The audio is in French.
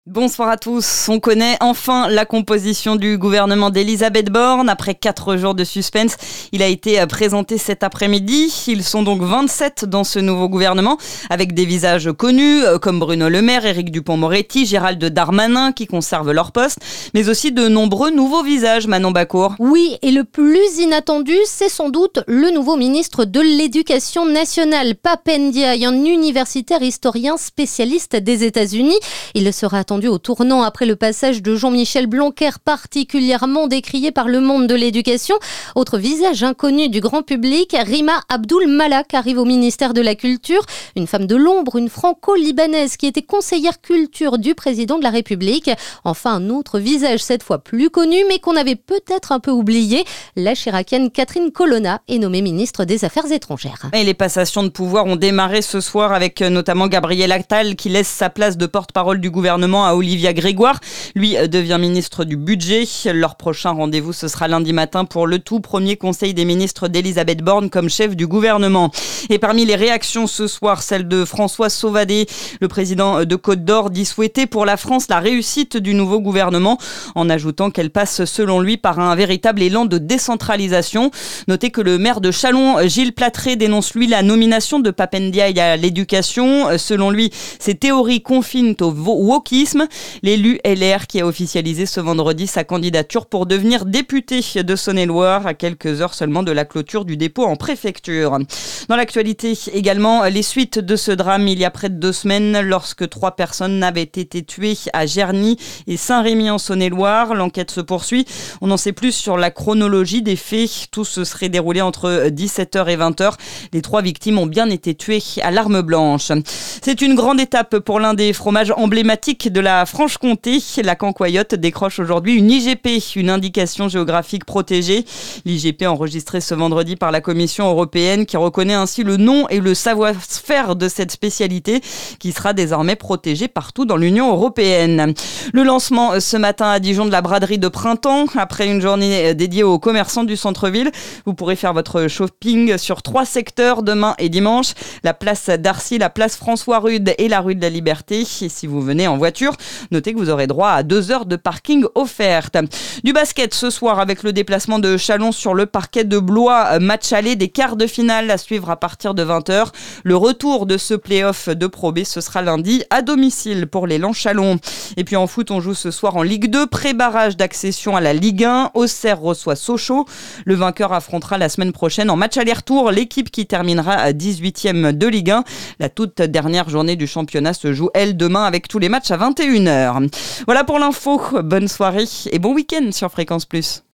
Bonsoir à tous. On connaît enfin la composition du gouvernement d'Elisabeth Borne. Après 4 jours de suspense, il a été présenté cet après-midi. Ils sont donc 27 dans ce nouveau gouvernement, avec des visages connus comme Bruno Le Maire, Éric Dupond-Moretti, Gérald Darmanin qui conservent leur poste, mais aussi de nombreux nouveaux visages, Manon Bacour. Oui, et le plus inattendu, c'est sans doute le nouveau ministre de l'Éducation nationale, Pap Ndiaye, un universitaire historien spécialiste des États-Unis. Il sera attendu au tournant après le passage de Jean-Michel Blanquer, particulièrement décrié par le monde de l'éducation. Autre visage inconnu du grand public, Rima Abdul Malak arrive au ministère de la Culture. Une femme de l'ombre, une franco-libanaise qui était conseillère culture du président de la République. Enfin, un autre visage, cette fois plus connu, mais qu'on avait peut-être un peu oublié. La chiracienne Catherine Colonna est nommée ministre des Affaires étrangères. Et les passations de pouvoir ont démarré ce soir avec notamment Gabriel Attal qui laisse sa place de porte-parole du gouvernement à Olivia Grégoire. Lui devient ministre du budget. Leur prochain rendez-vous, ce sera lundi matin pour le tout premier conseil des ministres d'Elisabeth Borne comme chef du gouvernement. Et parmi les réactions ce soir, celle de François Sauvadet, le président de Côte d'Or, dit souhaiter pour la France la réussite du nouveau gouvernement, en ajoutant qu'elle passe selon lui par un véritable élan de décentralisation. Notez que le maire de Châlons, Gilles Platré, dénonce lui la nomination de Pap Ndiaye à l'éducation. Selon lui, ces théories confinent au wokisme. L'élu LR qui a officialisé ce vendredi sa candidature pour devenir député de Saône-et-Loire à quelques heures seulement de la clôture du dépôt en préfecture. Dans l'actualité également, les suites de ce drame il y a près de 2 semaines lorsque 3 personnes avaient été tuées à Gerny et Saint-Rémy en Saône-et-Loire. L'enquête se poursuit. On en sait plus sur la chronologie des faits. Tout se serait déroulé entre 17h et 20h. Les 3 victimes ont bien été tuées à l'arme blanche. C'est une grande étape pour l'un des fromages emblématiques de la Franche-Comté. La Cancoyote décroche aujourd'hui une IGP, une indication géographique protégée. L'IGP enregistrée ce vendredi par la Commission européenne qui reconnaît ainsi le nom et le savoir-faire de cette spécialité qui sera désormais protégée partout dans l'Union européenne. Le lancement ce matin à Dijon de la braderie de printemps. Après une journée dédiée aux commerçants du centre-ville, vous pourrez faire votre shopping sur 3 secteurs demain et dimanche. La place d'Arcy, la place François-Rude et la rue de la Liberté. Et si vous venez en voiture, notez que vous aurez droit à 2 heures de parking offertes. Du basket ce soir avec le déplacement de Châlons sur le parquet de Blois. Match aller des quarts de finale à suivre à partir de 20h. Le retour de ce play-off de Pro B, ce sera lundi à domicile pour l'élan Châlons. Et puis en foot, on joue ce soir en Ligue 2, pré-barrage d'accession à la Ligue 1. Auxerre reçoit Sochaux. Le vainqueur affrontera la semaine prochaine en match aller-retour l'équipe qui terminera à 18e de Ligue 1. La toute dernière journée du championnat se joue, elle, demain avec tous les matchs à 21h. Voilà pour l'info. Bonne soirée et bon week-end sur Fréquence Plus.